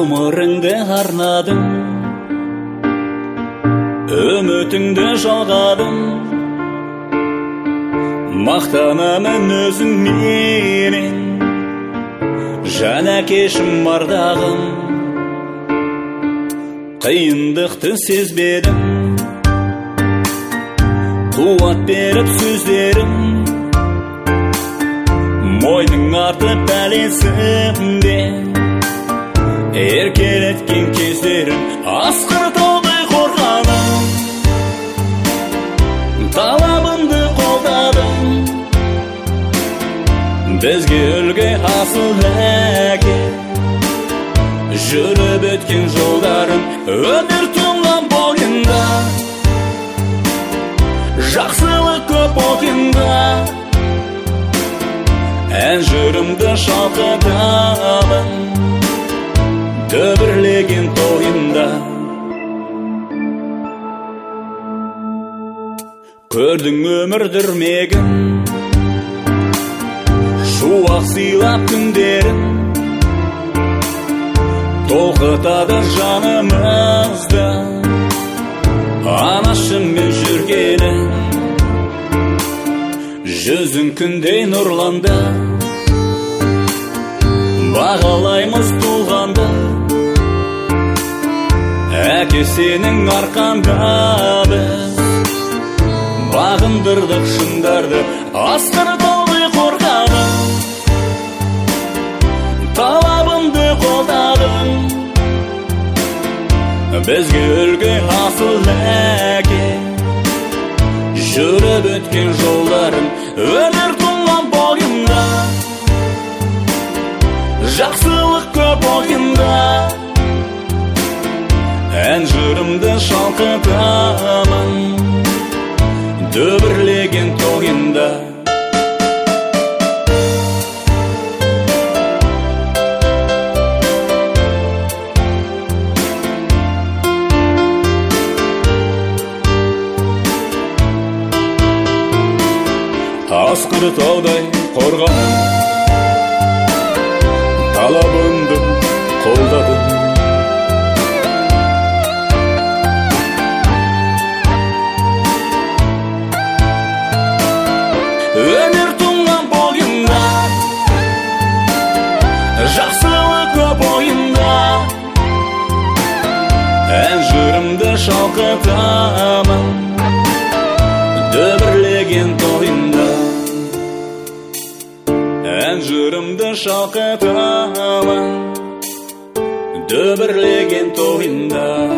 Ғұмырыңды арнадым, үмітіңді жалғадым, мақтанамын өзіңменен, жан әкешім ардағым. Қиындықты сезбедім, қуат беріп сөздерім, мойның артып пәлесімде еркелеткен кездерім. Асқыр таудай қорғадым, талабымды қолдадым, бізге үлгі асыл әке. Жүріп өткен жолдарым өнер тұнған бойында, жақсылық көп ойында, ән жырымды шалқытамын дүбірлеген тойында. Көрдің өмір дүрмегін, шуақ сыйлап күндерін, толқытады жанымызды анашыммен жүргенін. Жүзің күндей нұрланды, бағалаймыз туғанды, әке сенің арқанда біз бағындырдық шыңдарды. Асқар таудай қорғадым, талабымды қолдадым, бізге үлгі асыл әке. Жүріп өткен жолдарым өнер тұнған бойында, жақсылық көп ойында, ән жырымды шалқытамын дүбірлеген тойында. Асқыр таудай қорғадым, талабымды қолдадым, өнер тұнған бойында, жақсылық көп ойында, ән жырымды шалқытамын дүбірлеген тойында. Ән жырымды шалқытамын дүбірлеген тойында.